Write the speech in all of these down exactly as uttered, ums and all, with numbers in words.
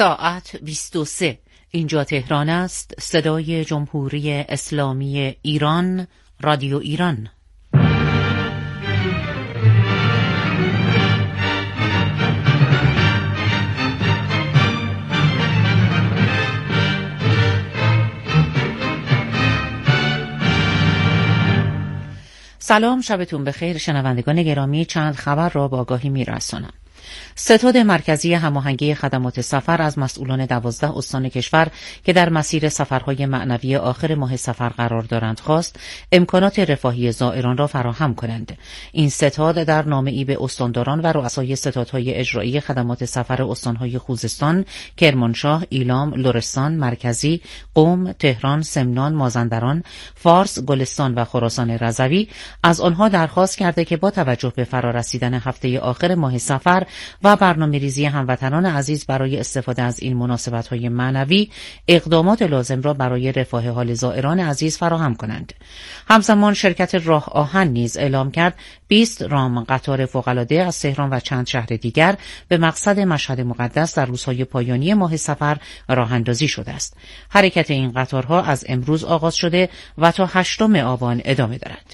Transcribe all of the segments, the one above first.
ساعت بیست و سه. اینجا تهران است. صدای جمهوری اسلامی ایران، رادیو ایران. سلام، شبتون بخیر شنوندگان گرامی. چند خبر را با آگاهی میرسانم. ستاد مرکزی هماهنگی خدمات سفر از مسئولان دوازده استان کشور که در مسیر سفرهای معنوی آخر ماه سفر قرار دارند خواست امکانات رفاهی زائران را فراهم کنند. این ستاد در نامه‌ای به استانداران و رؤسای ستادهای اجرایی خدمات سفر استانهای خوزستان، کرمانشاه، ایلام، لرستان، مرکزی، قم، تهران، سمنان، مازندران، فارس، گلستان و خراسان رضوی از آنها درخواست کرده که با توجه به فرارسیدن هفته آخر ماه سفر و برنامه‌ریزی هموطنان عزیز برای استفاده از این مناسبت‌های معنوی اقدامات لازم را برای رفاه حال زائران عزیز فراهم کنند. همزمان شرکت راه آهن نیز اعلام کرد بیست رام قطار فوق‌العاده از تهران و چند شهر دیگر به مقصد مشهد مقدس در روزهای پایانی ماه سفر راه اندازی شده است. حرکت این قطارها از امروز آغاز شده و تا هشتم آبان ادامه دارد.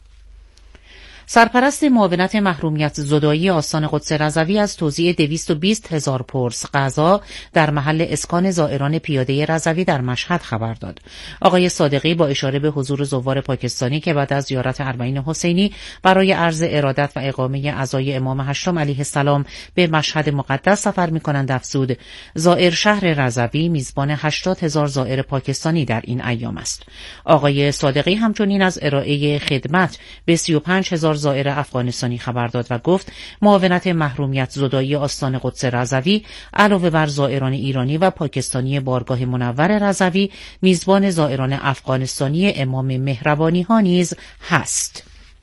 سرپرست معاونت محرومیت زدایی آستان قدس رضوی از توزیع دویست و بیست هزار پرس غذا در محل اسکان زائران پیاده رضوی در مشهد خبر داد. آقای صادقی با اشاره به حضور زوار پاکستانی که بعد از زیارت اربعین حسینی برای عرض ارادت و اقامه عزای امام هشتم علیه السلام به مشهد مقدس سفر می‌کنند افزود زائر شهر رضوی میزبان هشتاد هزار زائر پاکستانی در این ایام است. آقای صادقی همچنین از ارائه خدمت به سی و پنج هزار زائر افغانستانی خبر داد و گفت معاونت محرومیت زدایی آستان قدس رضوی علاوه بر زائران ایرانی و پاکستانی بارگاه منور رضوی میزبان زائران افغانستانی امام مهربانی ها نیز هست.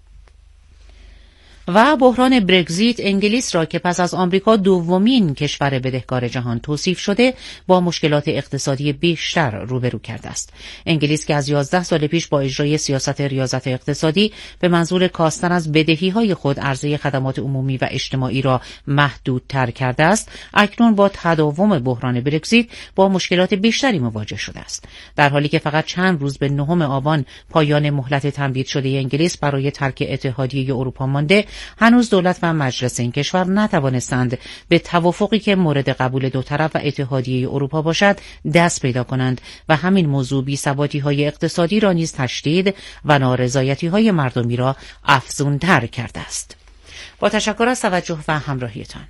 و بحران برگزیت انگلیس را که پس از آمریکا دومین کشور بدهکار جهان توصیف شده با مشکلات اقتصادی بیشتر روبرو کرده است. انگلیس که از یازده سال پیش با اجرای سیاست ریاضت اقتصادی به منظور کاستن از بدهی‌های خود عرضه خدمات عمومی و اجتماعی را محدودتر کرده است، اکنون با تداوم بحران برگزیت با مشکلات بیشتری مواجه شده است. در حالی که فقط چند روز به نهم آبان پایان مهلت تمدید شده انگلیس برای ترک اتحادیه اروپا مانده، هنوز دولت و مجلس این کشور نتوانستند به توافقی که مورد قبول دو طرف و اتحادیه اروپا باشد دست پیدا کنند و همین موضوع بی‌ثباتی‌های اقتصادی را نیز تشدید و نارضایتی‌های مردمی را افزون‌تر کرده است. با تشکر از توجه و همراهیتان.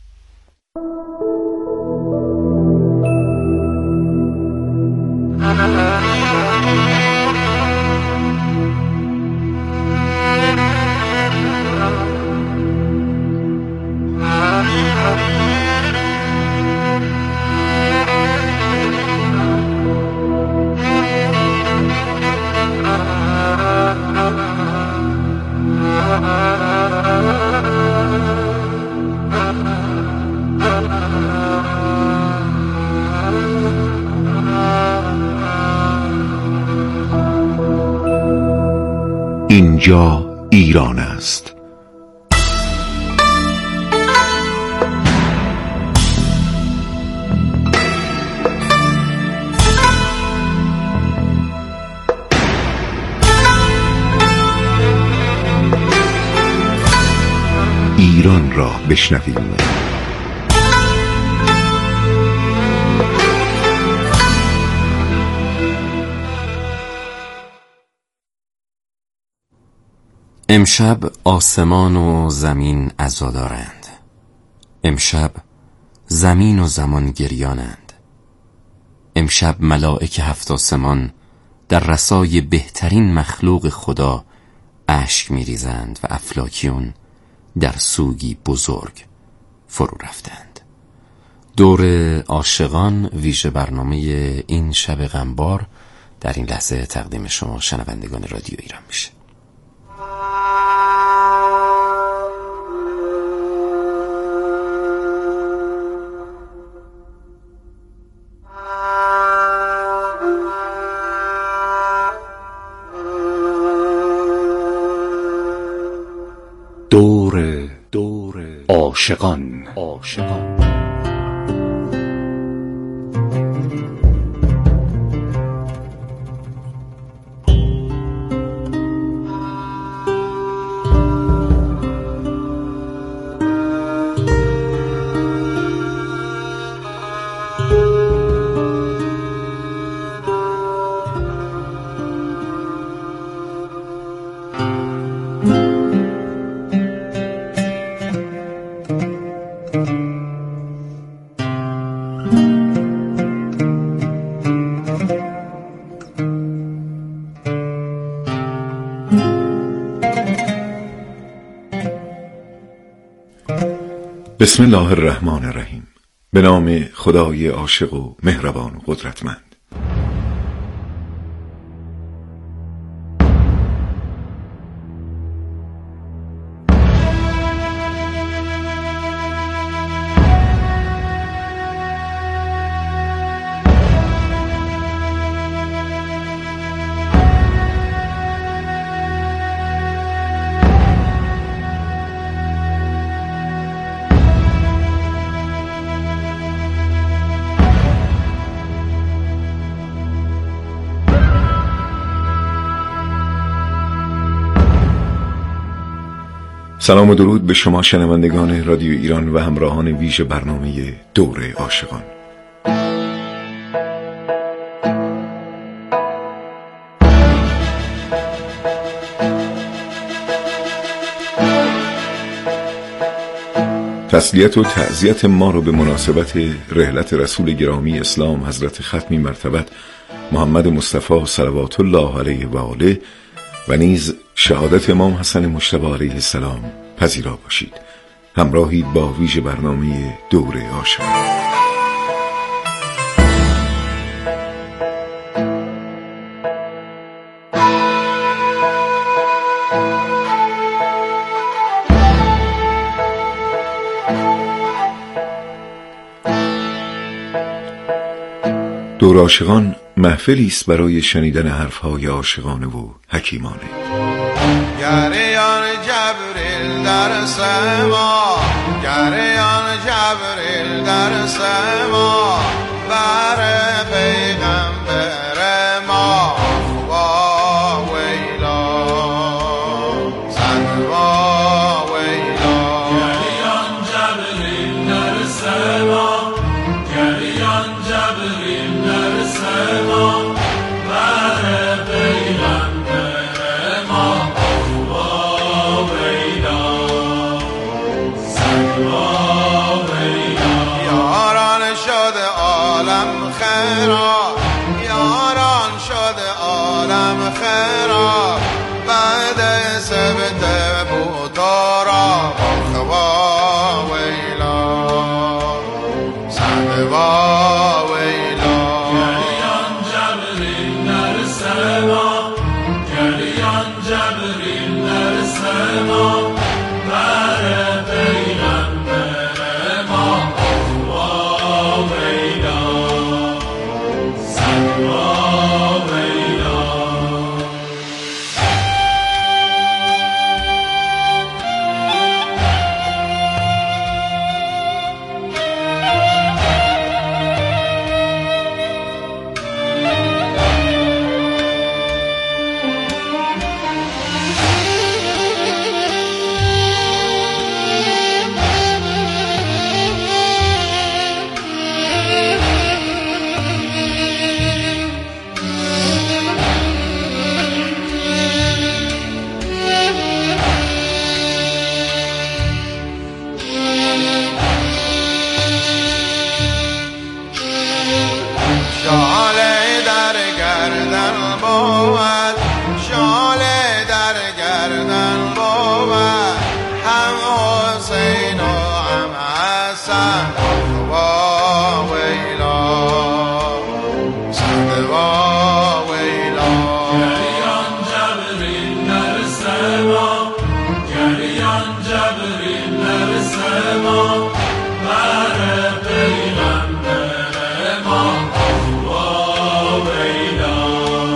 اینجا ایران است. ایران را بشنویم. امشب آسمان و زمین عزا دارند. امشب زمین و زمان گریانند. امشب ملائک هفت آسمان در رسای بهترین مخلوق خدا اشک می‌ریزند و افلاکیون در سوگی بزرگ فرو رفتند. دور عاشقان ویژه برنامه این شب غمبار در این لحظه تقدیم شما شنوندگان رادیو ایران میشه. دور دور عاشقان عاشقان بسم الله الرحمن الرحیم. به نام خدای عاشق و مهربان و قدرتمند. سلام و درود به شما شنوندگان رادیو ایران و همراهان ویژه برنامه دوره عاشقان. تسلیت و تعزیت ما رو به مناسبت رحلت رسول گرامی اسلام حضرت ختمی مرتبت محمد مصطفی صلوات الله علیه و آله و نیز شهادت امام حسن مجتبی علیه السلام پذیرا باشید. همراهید با ویژه برنامه دوره عاشقان. دوره عاشقان محفلی است برای شنیدن حرفهای عاشقانه و حکیمانه. گریان جبریل در سما، گریان جبریل در سما، بر پیغمبر ما وا ویلا زن وا ویلا. گریان جبریل در سما، گریان جبریل در سما، بر پیغمبر ما وا ویلا زن وا ویلا. یاران شد عالم خیرا، یاران شد عالم خیرا، بعد سبت بوتارا وا ویلا زن وا ویلا. گریان جبریل در سما، گریان جبریل در سما، بر پیغمبر ما وا ویلا زن وا ویلا. شاله در گردن بود، شاله در گردن بود، هم حسین و هم حسن وا ویلا زن وا ویلا. گریان جبریل در سما، گریان جبریل در سما، بر پیغمبر ما وا ویلا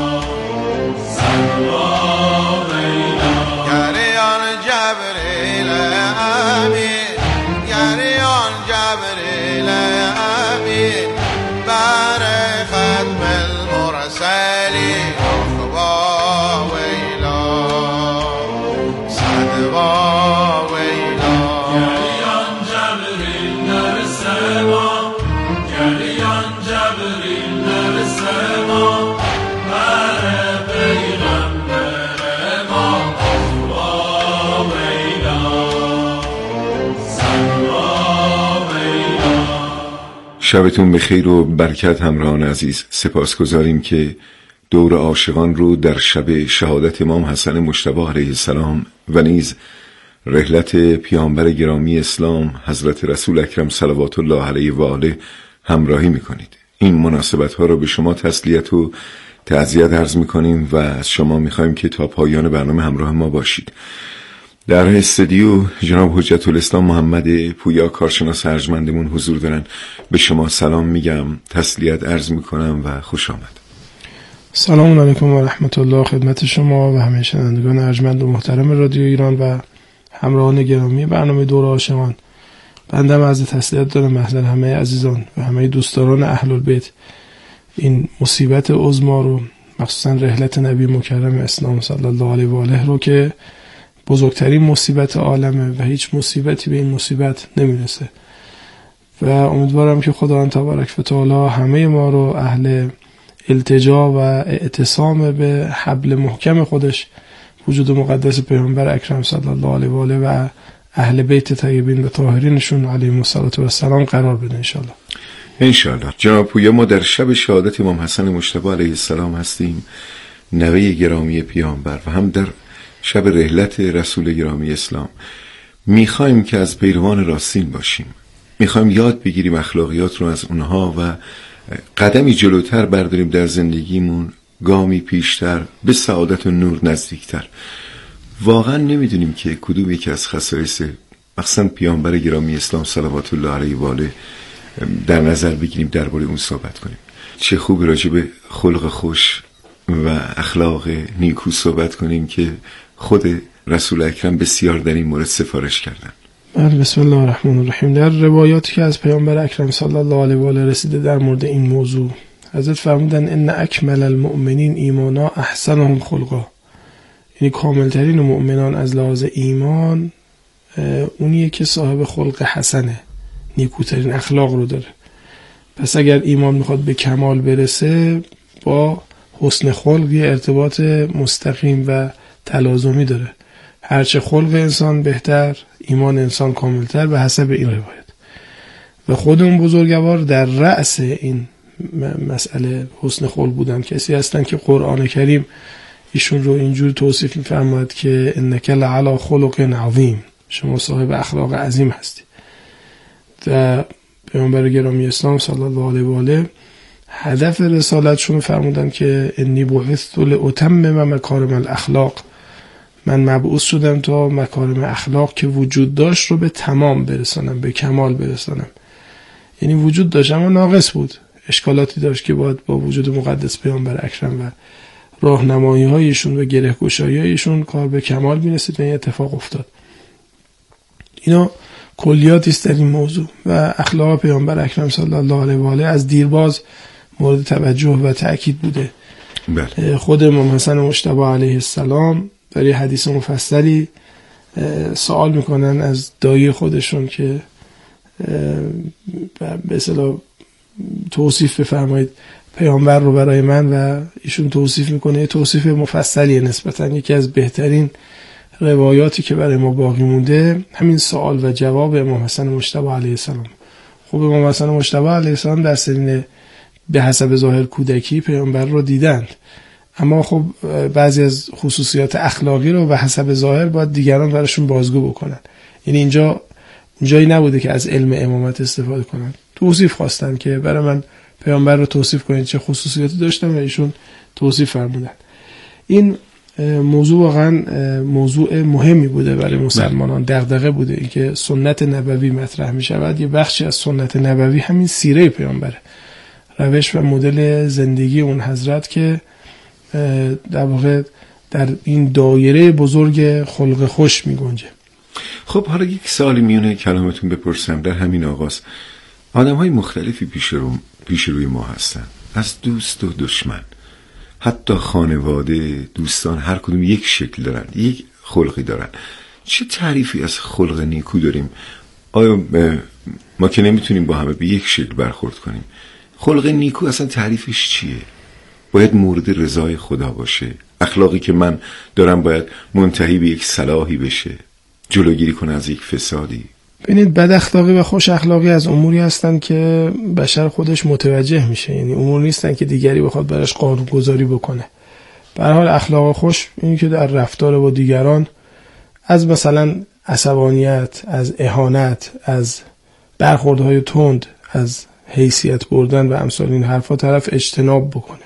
زن وا ویلا. گریان جبریل امین، گریان جبریل امین، بر ختم المرسلین وا ویلا زن وا ویلا. گریان جبریل در سما، گریان جبریل در سما، بر پیغمبر ما وا ویلا زن وا ویلا. شبتون بخیر و برکت همراهان عزیز. سپاسگزاریم که دور عاشقان رو در شب شهادت امام حسن مجتبی علیه السلام و نیز رحلت پیامبر گرامی اسلام حضرت رسول اکرم صلوات الله علیه و آله همراهی میکنید. این مناسبت ها رو به شما تسلیت و تعزیت عرض میکنیم و از شما میخوایم که تا پایان برنامه همراه ما باشید. در استودیو جناب حجت الاسلام محمد پویا کارشناس ارجمندمون حضور دارن. به شما سلام میگم، تسلیت عرض میکنم و خوش آمد. سلام علیکم و رحمت الله خدمت شما و همه شنوندگان ارجمند و محترم رادیو ایران و همراهان گرامی برنامه دور عاشقان. بنده عرض تسلیت دارم محضر همه عزیزان و همه دوستداران اهل البیت این مصیبت عظمی رو، مخصوصا رحلت نبی مکرم اسلام صلی الله علیه و آله رو که بزرگترین مصیبت عالمه و هیچ مصیبتی به این مصیبت نمیرسه و امیدوارم که خداوند تبارک و تعالی همه ما رو اهل التجا و اعتصام به حبل محکم خودش، وجود مقدس پیامبر اکرم صلی الله علیه و آله و اهل بیت طیبین و طاهرینشون علیهم الصلوة و السلام قرار بده انشالله. انشالله. جناب پویا، ما در شب شهادت امام حسن مجتبی علیه السلام هستیم، نوه گرامی پیامبر، و هم در شب رحلت رسول گرامی اسلام. میخوایم که از پیروان راستین باشیم، میخوایم یاد بگیریم اخلاقیات رو از اونها و قدمی جلوتر برداریم در زندگیمون، گامی پیشتر به سعادت و نور نزدیکتر. واقعا نمیدونیم که کدوم یکی از خصایص مثلا پیامبر گرامی اسلام صلوات الله علیه و آله در نظر بگیریم درباره اون صحبت کنیم. چه خوب راجع به خلق خوش و اخلاق نیکو صحبت کنیم که خود رسول اکرم بسیار در این مورد سفارش کردن. بسم الله الرحمن الرحیم. در روایاتی که از پیامبر اکرم صلی الله علیه و آله رسیده در مورد این موضوع، حضرت فرمودن ان اکمل المؤمنین ایمانا احسنهم خلقا، یعنی کاملترین مؤمنان از لحاظ ایمان اونیه که صاحب خلق حسنه، نیکوترین اخلاق رو داره. پس اگر ایمان میخواد به کمال برسه، با حسن خلق یه ارتباط مستقیم و تلازمی داره. هرچه خلق انسان بهتر، ایمان انسان کاملتر به حسب این روایت. و خود اون بزرگوار در رأس این مسئله حسن خلق بودن. کسی هستن که قرآن کریم ایشون رو اینجور توصیف می‌فرماید که انک لعلی خلق عظیم، شما صاحب اخلاق عظیم هستی. و پیامبر گرامی اسلام صلی الله علیه و آله هدف رسالتشون فرمودن که انی بعثت لاتمم مکارم الاخلاق، من مبعوث شدم تا مکارم اخلاق که وجود داشت رو به تمام برسانم، به کمال برسانم. یعنی وجود داشت اما ناقص بود، اشکالاتی داشت که باید با وجود مقدس پیامبر اکرم و راهنمایی هایشون و گره‌گشایی هایشون کار به کمال می‌رسید و این اتفاق افتاد. اینا کلیاتی است در این موضوع و اخلاق پیامبر اکرم صلی الله علیه و آله از دیرباز مورد توجه و تأکید بوده. بله. خود امام حسن مجتبی علیه السلام در یه حدیث مفصلی سوال میکنن از دایی خودشون که به اصطلاح توصیف بفرمایید پیامبر رو برای من، و ایشون توصیف میکنه. توصیف مفصلیه نسبتاً، یکی از بهترین روایاتی که برای ما باقی مونده همین سوال و جواب امام حسن مجتبی علیه السلام. خب امام حسن مجتبی علیه السلام در سن به حسب ظاهر کودکی پیامبر رو دیدند، اما خب بعضی از خصوصیات اخلاقی رو به حسب ظاهر باید دیگران براشون بازگو بکنن. یعنی اینجا جایی نبوده که از علم امامت استفاده کنن، توصیف خواستن که برای من پیامبر رو توصیف کنید چه خصوصیاتی داشتن و ایشون توصیف فرمودن. این موضوع واقعا موضوع مهمی بوده برای مسلمانان، دغدغه بوده این که سنت نبوی مطرح می شود. یه بخشی از سنت نبوی همین سیره پیامبره، روش و مدل زندگی اون حضرت که در واقع در این دایره بزرگ خلق خوش می گنجه. خب حالا یک سوالی میونه کلامتون بپرسم. در همین آغاز آدم های مختلفی پیش, رو پیش روی ما هستن، از دوست و دشمن، حتی خانواده، دوستان، هر کدوم یک شکل دارن، یک خلقی دارن. چه تعریفی از خلق نیکو داریم؟ آیا ما که نمیتونیم با همه به یک شکل برخورد کنیم؟ خلق نیکو اصلا تعریفش چیه؟ باید مورد رضای خدا باشه، اخلاقی که من دارم باید منتهی به یک صلاحی بشه، جلوگیری کنه از یک فسادی. ببینید، بد اخلاقی و خوش اخلاقی از اموری هستن که بشر خودش متوجه میشه، یعنی امور نیستن که دیگری بخواد براش قانون گذاری بکنه. به هر حال اخلاق خوش اینی که در رفتار با دیگران از مثلا عصبانیت، از اهانت، از برخوردهای تند، از حیثیت بردن و امثال این حرفا طرف اجتناب بکنه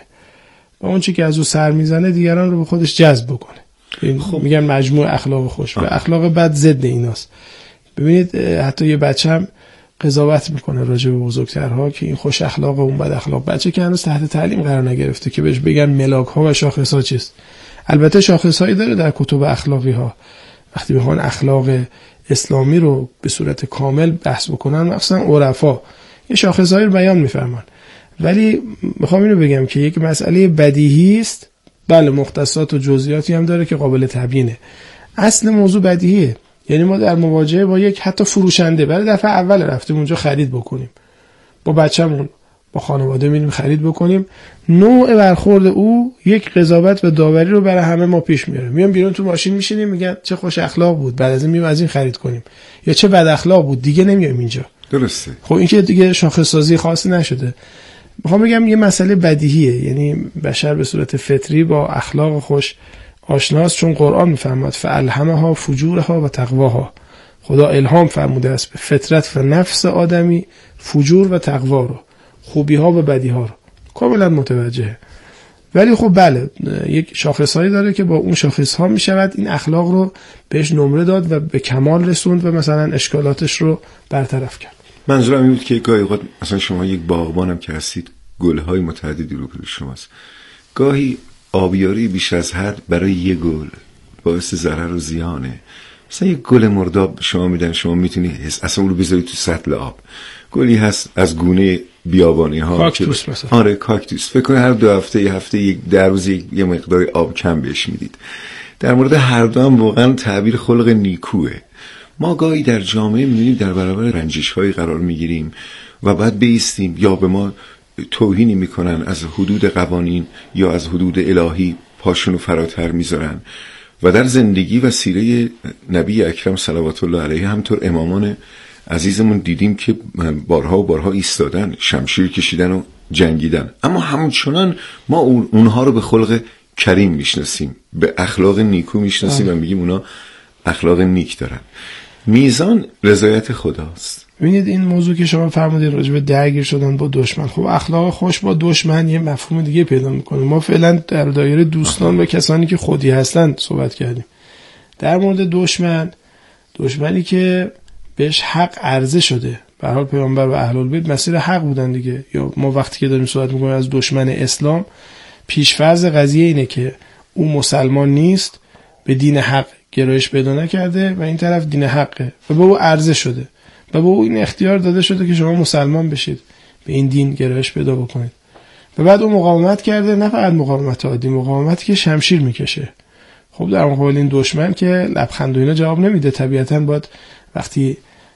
و اون چی که از او سر میزنه دیگران رو به خودش جذب بکنه. خب. میگن مجموع اخلاق خوش و اخلاق بد ضد ایناست. ببینید حتی یه بچه‌م قضاوت میکنه راجع به بزرگترها که این خوش اخلاق و اون بد اخلاق. بچه که هنوز تحت تعلیم قرار نگرفته که بهش بگن ملاک ها و شاخص ها چیست. البته شاخص هایی داره در کتب اخلاقی ها، وقتی بخوان اخلاق اسلامی رو به صورت کامل بحث بکنن مثلا عرفا یه شاخص هایی رو بیان میفرمان. ولی میخوام اینو بگم که یک مسئله بدیهی است، بله مختصات و جزئیاتی هم داره که قابل تبیینه. اصل موضوع بدیهیه. یعنی ما در مواجهه با یک حتی فروشنده برای دفعه اول رفتیم اونجا خرید بکنیم، با بچه‌مون با خانواده میریم خرید بکنیم، نوع برخورد او یک قضاوت و داوری رو برای همه ما پیش میاره. میام بیرون تو ماشین میشینیم میگن چه خوش اخلاق بود، بعد از این میام از این خرید کنیم، یا چه بد اخلاق بود دیگه نمیایم اینجا. درسته. خب این که دیگه شاخص سازی خاصی نشده. میخوام بگم یه مسئله بدیهیه، یعنی بشر به صورت فطری با اخلاق خوش آشناست، چون قرآن میفرماد فالهمها فجورها و تقواها. خدا الهام فرموده است به فطرت و نفس آدمی فجور و تقوا رو، خوبی ها و بدی ها رو، کاملا متوجهه. ولی خب بله یک شاخصهایی داره که با اون شاخص ها میشود این اخلاق رو بهش نمره داد و به کمال رسوند و مثلا اشکالاتش رو برطرف کرد. منظورم این بود که گاهی اوقات مثلا شما یک باغبانم که هستید، گل‌های متعددی رو روبروی شماست، گاهی آبیاری بیش از حد برای یک گل باعث ضرر و زیانه. مثلا یک گل مرداب شما میدن، شما میتونی اصلا اون رو بذارید تو سطل آب. گلی هست از گونه بیابانی ها، کاکتوس مثلا. آره کاکتوس. فکر کنید هر دو هفته یه هفته یک در روز یه مقدار آب کم بهش میدید. در مورد هر دو هم واقعا تعبیر خلق نیکوه. ما گاهی در جامعه می‌بینیم در برابر رنجش‌های قرار می‌گیریم و بعد بایستیم یا به ما توهینی میکنن، از حدود قوانین یا از حدود الهی پاشونو فراتر میذارن. و در زندگی و سیره نبی اکرم صلوات الله علیه همطور امامان عزیزمون دیدیم که بارها و بارها ایستادن، شمشیر کشیدن و جنگیدن، اما همچنان ما اونها رو به خلق کریم میشناسیم، به اخلاق نیکو میشناسیم و میگیم اونا اخلاق نیک دارن. میزان رضایت خداست. ببینید این موضوع که شما فرمودید راجع به درگیر شدن با دشمن، خب اخلاق خوش با دشمن یه مفهوم دیگه پیدا میکنه. ما فعلا در دایره دوستان و کسانی که خودی هستن صحبت کردیم. در مورد دشمن، دشمنی که بهش حق عرضه شده، به هر حال پیامبر و اهل بیت مسیر حق بودن دیگه. یا ما وقتی که داریم صحبت میکنیم از دشمن اسلام، پیش‌فرض قضیه اینه که او مسلمان نیست، به دین حق گرایش پیدا نکرده و این طرف دین حقه و به او عرضه شده و به او این اختیار داده شده که شما مسلمان بشید، به این دین گرایش پیدا بکنید. و بعد او مقاومت کرده، نه فقط مقاومت عادی، مقاومتی که شمشیر میکشه. خب در مقابل این دشمن که لبخند و اینا جواب نمیده، طبیعتاً باید وقتی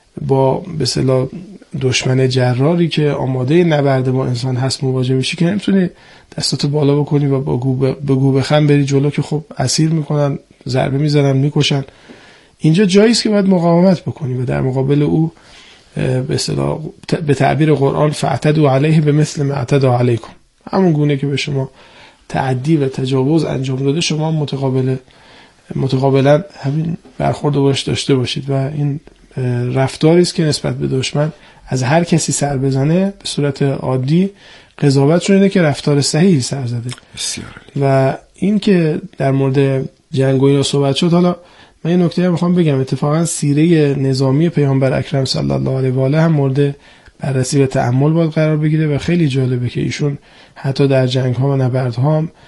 با به اصطلاح دشمن جراری که آماده نبرد با انسان هست مواجه میشی که نمیتونی دستاتو بالا بکنی و با گو بخم بری جلو، که خب اسیر میکنن، ضربه میزنن، میکشن. اینجا جایی است که باید مقاومت بکنی و در مقابل او به اصطلاح به تعبیر قرآن فاعتدوا علیه بمثل ما اعتدى علیکم، همون گونه که به شما تعدی و تجاوز انجام داده شما متقابل متقابلا همین برخورد باش داشته باشید. و این رفتاری است که نسبت به دشمن از هر کسی سر بزنه به صورت عادی قضاوت اینه که رفتار صحیحی سر زده. بسیار. و این که در مورد جنگ و اینا صحبت شد، حالا من این نکته رو میخوام بگم، اتفاقا سیره نظامی پیامبر اکرم صلی الله علیه و آله هم مورد بررسی و تأمل باید قرار بگیره و خیلی جالبه که ایشون حتی در جنگ ها و نبردها هم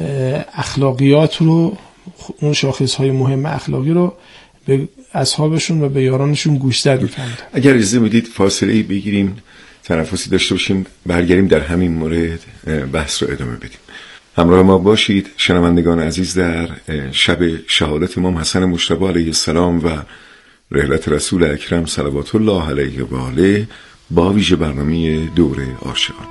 اخلاقیات رو، اون شاخص های مهم اخلاقی رو به اصحابشون و به یارانشون گوشزد می‌فرمودن. اگر اجازه بدید فاصله بگیریم، تنفسی داشته باشیم، برگردیم در همین مورد بحث رو ادامه بدیم. همراه ما باشید شنوندگان عزیز در شب شهادت امام حسن مجتبی علیه السلام و رحلت رسول اکرم صلوات الله علیه و آله با ویژه برنامه دوره عاشقان.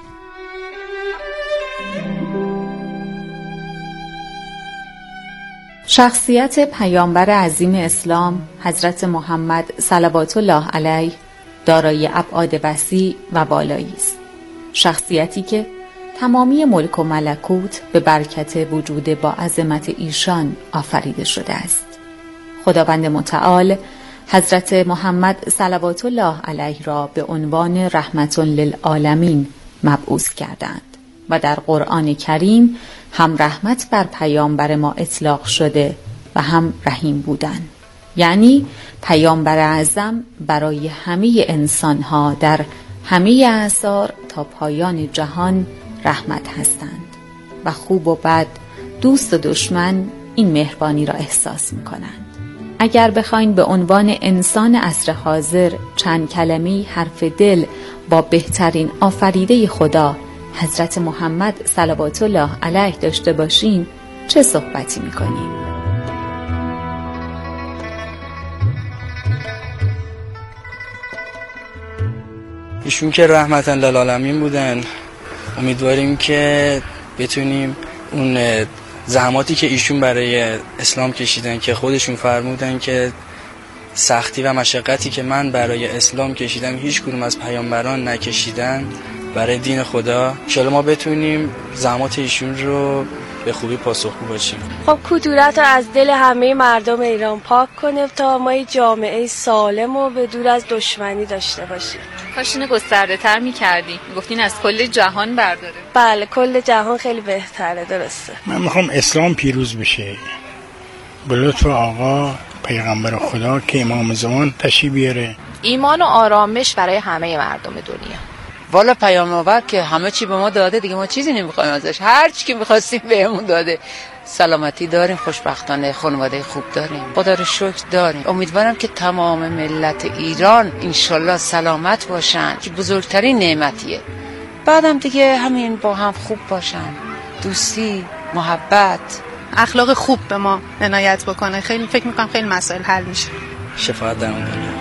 شخصیت پیامبر عظیم اسلام حضرت محمد صلوات الله علیه دارای ابعاد وسیع و بالایی است. شخصیتی که تمامی ملک و ملکوت به برکت وجود با عظمت ایشان آفریده شده است. خداوند متعال حضرت محمد صلوات الله علیه را به عنوان رحمت للعالمین مبعوث کردند و در قرآن کریم هم رحمت بر پیامبر ما اطلاق شده و هم رحیم بودند. یعنی پیامبر اعظم برای همه انسانها در همه اعصار تا پایان جهان رحمت هستند و خوب و بد، دوست و دشمن این مهربانی را احساس می‌کنند. اگر بخواین به عنوان انسان عصر حاضر چند کلمه‌ای حرف دل با بهترین آفریده خدا حضرت محمد صلوات الله علیه داشته باشین، چه صحبتی می‌کنیم؟ ایشون که رحمت للعالمین بودن، امیدواریم که بتونیم اون زحماتی که ایشون برای اسلام کشیدن که خودشون فرمودن که سختی و مشقتی که من برای اسلام کشیدم هیچ کدوم از پیامبران نکشیدن برای دین خدا، ان شاءالله ما بتونیم زحمات ایشون رو به خوبی پاسخگو باشیم. خب کدورت رو از دل همه مردم ایران پاک کنه تا ما جامعه سالم و به دور از دشمنی داشته باشیم. کاش اینو گسترده تر می‌کردی. میگفتین از کل جهان برداره. بله، کل جهان خیلی بهتره. درسته. من میخوام اسلام پیروز بشه. به لطف آقا پیغمبر خدا که امام زمان تشریف بیاره. ایمان و آرامش برای همه مردم دنیا. والا پیامبر که همه چی به ما داده، دیگه ما چیزی نمیخوایم ازش. هر چی که می‌خواستیم بهمون داده. سلامتی داریم، خوشبختانه خانواده خوب داریم، خدا رو شکر داریم. امیدوارم که تمام ملت ایران انشالله سلامت باشن که بزرگترین نعمتیه. بعدم دیگه همین با هم خوب باشن، دوستی، محبت، اخلاق خوب به ما عنایت بکنه. خیلی فکر میکنم خیلی مسائل حل میشه. شفاعت در اون دنیا.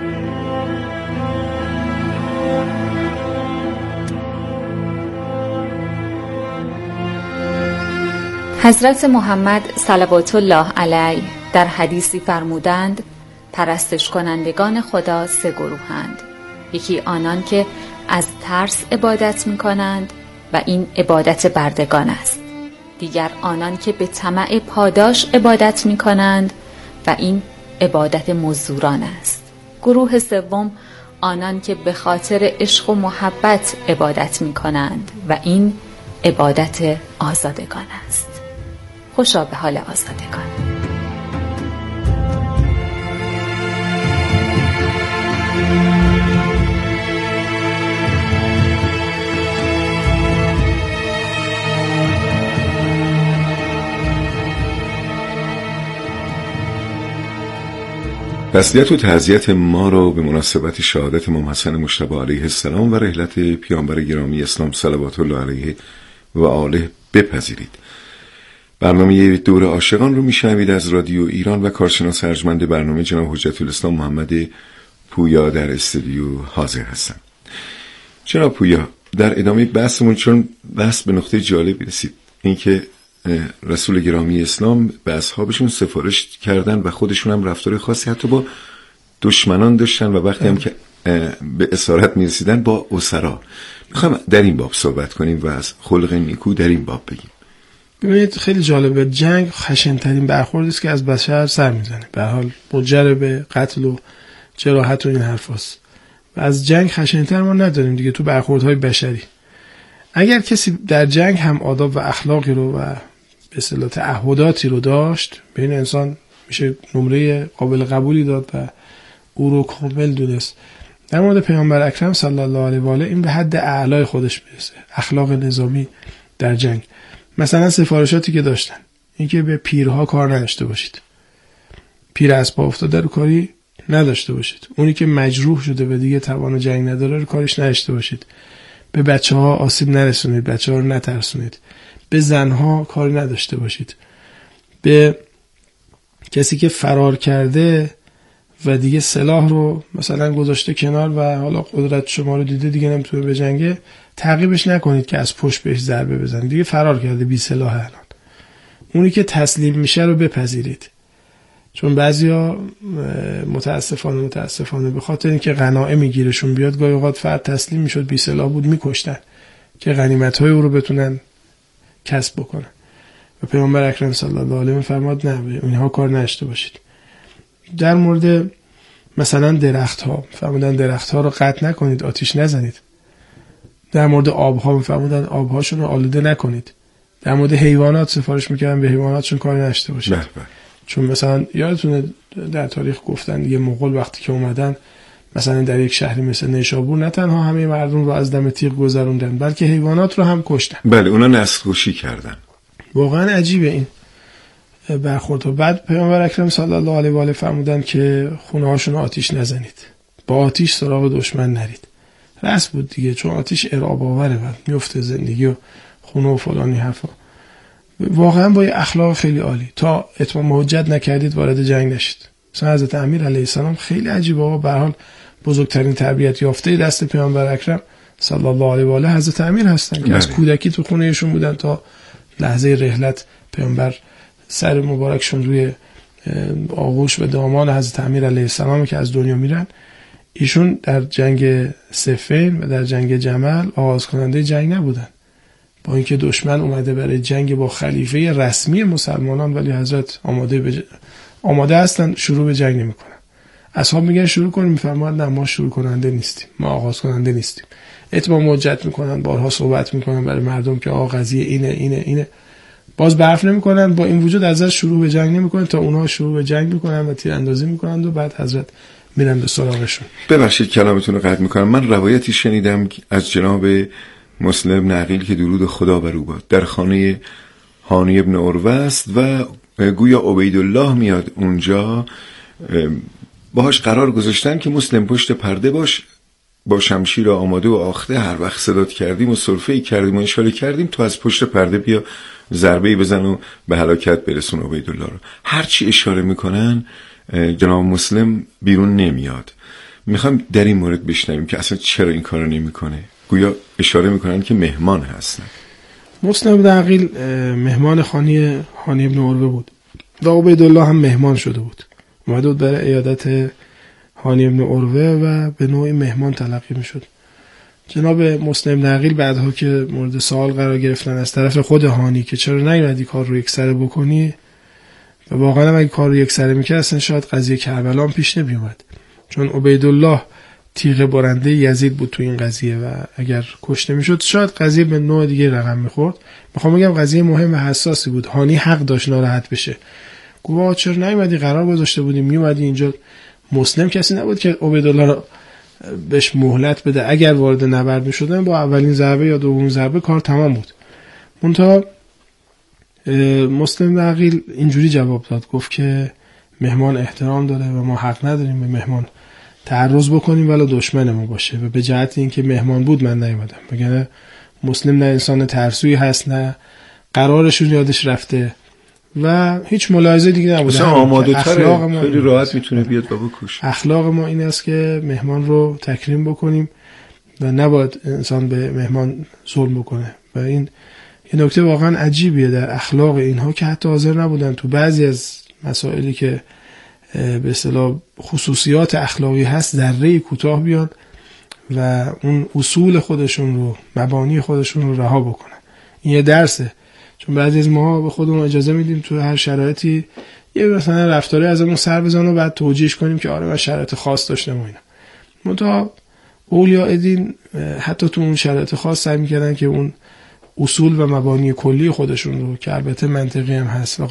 حضرت محمد صلوات الله علیه در حدیثی فرمودند پرستش کنندگان خدا سه گروهند. یکی آنان که از ترس عبادت می کنند و این عبادت بردگان است. دیگر آنان که به طمع پاداش عبادت می کنند و این عبادت مزدوران است. گروه سوم آنان که به خاطر عشق و محبت عبادت می کنند و این عبادت آزادگان است. خوشا به حال آزادگان. تسلیت و تعزیت ما را به مناسبت شهادت امام حسن مجتبی علیه السلام و رحلت پیامبر گرامی اسلام صلوات الله علیه و آله بپذیرید. برنامه دور عاشقان رو میشنوید از رادیو ایران و کارشناس ارجمند برنامه جناب حجت الاسلام محمد پویا در استودیو حاضر هستم. جناب پویا، در ادامه بحثمون چون بحث به نقطه جالبی رسید، اینکه رسول گرامی اسلام به اصحابشون سفارش کردن و خودشون هم رفتار خاصی حتی با دشمنان داشتن و وقتی هم که به اسارت میرسیدن با اسرا. میخوام در این باب صحبت کنیم و از خلق نیکو در این باب بگیم. ببینید خیلی جالبه، جنگ خشن‌ترین برخوردی است که از بشر سر میزنه. به هر حال منجر به قتل و جراحت و این حرفاست. و از جنگ خشن‌تر ما نداریم دیگه تو برخوردهای بشری. اگر کسی در جنگ هم آداب و اخلاقی رو و به اصطلاح تعهداتی رو داشت، به این انسان میشه نمره قابل قبولی داد و او رو کامل دونست. در مورد پیامبر اکرم صلی الله علیه و آله این به حد اعلای خودش میرسه. اخلاق نظامی در جنگ، مثلا سفارشاتی که داشتن، اینکه به پیرها کار نداشته باشید، پیر اسبا افتاده رو کاری نداشته باشید، اونی که مجروح شده و دیگه توان جنگ نداره رو کارش نداشته باشید، به بچه ها آسیب نرسونید، بچه ها رو نترسونید، به زنها کاری نداشته باشید، به کسی که فرار کرده و دیگه سلاح رو مثلا گذاشته کنار و حالا قدرت شما رو دیده دیگه نمیتونه بجنگه، تعقیبش نکنید که از پشت بهش ضربه بزنید، دیگه فرار کرده بی سلاح الان. اونی که تسلیم میشه رو بپذیرید، چون بعضیا متاسفانه متاسفانه به خاطر اینکه غنایم میگیرشون بیاد گاهی اوقات فرد تسلیم میشد، بی سلاح بود، میکشتن که غنیمت‌های او رو بتونن کسب بکنن. و پیامبر اکرم صلی الله علیه و آله فرمود نه، اینها کار نشته باشید. در مورد مثلا درخت ها فرمودن درخت ها رو قطع نکنید، آتیش نزنید. در مورد آب ها فرمودن آب هاشون رو آلوده نکنید. در مورد حیوانات سفارش میکردن به حیواناتشون کاری نشته باشید. چون مثلا یادتونه در تاریخ گفتن یه مغول وقتی که اومدن مثلا در یک شهری مثل نیشابور نه تنها همه مردم رو از دم تیغ گذروندن بلکه حیوانات رو هم کشتن. بله اونا نسل کشی کردن. واقعا عجیبه این برخورد. و بعد پیامبر اکرم صلی الله علیه و آله فرمودن که خونه هاشون آتیش نزنید، با آتیش سراغ دشمن نرید. رسم بود دیگه، چون آتیش ارعاب آوره و میفته زندگی و خونه و فلانی حرفا. واقعا با یه اخلاق خیلی عالی. تا اتمام حجت نکردید وارد جنگ نشید. مثلا حضرت امیر علیه السلام خیلی عجیبه و به هر حال بزرگترین تربیت یافته دست پیامبر اکرم صلی الله علیه و آله حضرت امیر هستن که از کودکی تو خونه ایشون بودن تا لحظه رحلت پیامبر سر مبارکشون روی آغوش و دامان حضرت امیر علیه السلام که از دنیا میرن. ایشون در جنگ صفین و در جنگ جمل آغاز کننده جنگ نبودن، با اینکه دشمن اومده برای جنگ با خلیفه رسمی مسلمانان، ولی حضرت آماده بج... آماده هستن، شروع به جنگ نمیکنن. اصحاب میگن شروع کنیم، میفرمایند نه ما شروع کننده نیستیم، ما آغاز کننده نیستیم. اتمام حجت میکنن، بارها صحبت میکنن برای مردم که آقا قضیه اینه اینه اینه، باز برف نمیکنن. با این وجود ازش شروع به جنگ نمیکنن تا اونها شروع به جنگ میکنن و تیراندازی میکنن و بعد حضرت میرن به سراغشون. ببخشید کلامتون رو قطع میکنم. من روایتی شنیدم از جناب مسلم نقیل که درود خدا بر او باد، در خانه هانی ابن عروه است و گویا عبیدالله میاد اونجا، باهاش قرار گذاشتن که مسلم پشت پرده باش، با شمشیر آماده و آخته، هر وقت صدات کردیم و سرفه‌ای کردیم و اشاره کردیم تو از پشت پرده بیا ضربه‌ای بزن و به هلاکت برسون عبیدالله رو. هرچی اشاره میکنن جناب مسلم بیرون نمیاد. میخوام در این مورد بشنویم که اصلا چرا این کارو نمیکنه. گویا اشاره میکنن که مهمان هستن. مسلم بن عقیل مهمان خانه هانی ابن عروه بود و عبیدالله هم مهمان شده بود، اومده بود برای عیادت هانی ابن عروه و به نوعی مهمان تلقی میشد. جناب مسلم بن عقیل بعدها که مورد سوال قرار گرفتن از طرف خود هانی که چرا نیومدی کار رو یک سره بکنی، و واقعا هم اگه کار رو یک سره میکرد اصلا شاید قضیه کربلا پیش نمیومد، چون عبیدالله تیغ برنده یزید بود تو این قضیه و اگر کشته میشد شاید قضیه به نوع دیگه رقم میخورد. میخوام بگم قضیه مهم و حساسی بود، هانی حق داشت ناراحت بشه. گفت چرا نیومدی، قرار گذاشته بودیم میومدی اینجا. مسلم کسی نبود که عبیدالله رو بهش مهلت بده، اگر وارد نبرد میشدن با اولین ضربه یا دومین ضربه کار تمام بود. منتها مسلم بن عقیل اینجوری جواب داد، گفت که مهمان احترام داره و ما حق نداریم به مهمان تعرض بکنیم ولی دشمن ما باشه، و به جهت اینکه مهمان بود من نیومدم. بگه مسلم نه انسان ترسویی هست نه قرارشون یادش رفته و هیچ ملاحظه دیگه نبوده. مثلا آماده تره، خیلی راحت میتونه بیاد و بکشه. اخلاق ما این است که مهمان رو تکریم بکنیم و نباید انسان به مهمان ظلم بکنه. و این یه نکته واقعا عجیبیه در اخلاق اینها که حتی حاضر نبودن تو بعضی از مسائلی که به اصطلاح خصوصیات اخلاقی هست ذره کوتاه بیان و اون اصول خودشون رو، مبانی خودشون رو رها بکنن. این یه درسه، چون بعضی از ما به خودمون اجازه میدیم تو هر شرایطی یه مثلا رفتاری ازمون سر بزنه و بعد توجیهش کنیم که آره من شرایط خاص داشتم و اینا. منتها اولیاء دین حتی تو اون شرایط خاص سعی می‌کردن که اون اصول و مبانی کلی خودشون رو که البته منطقی هم هست و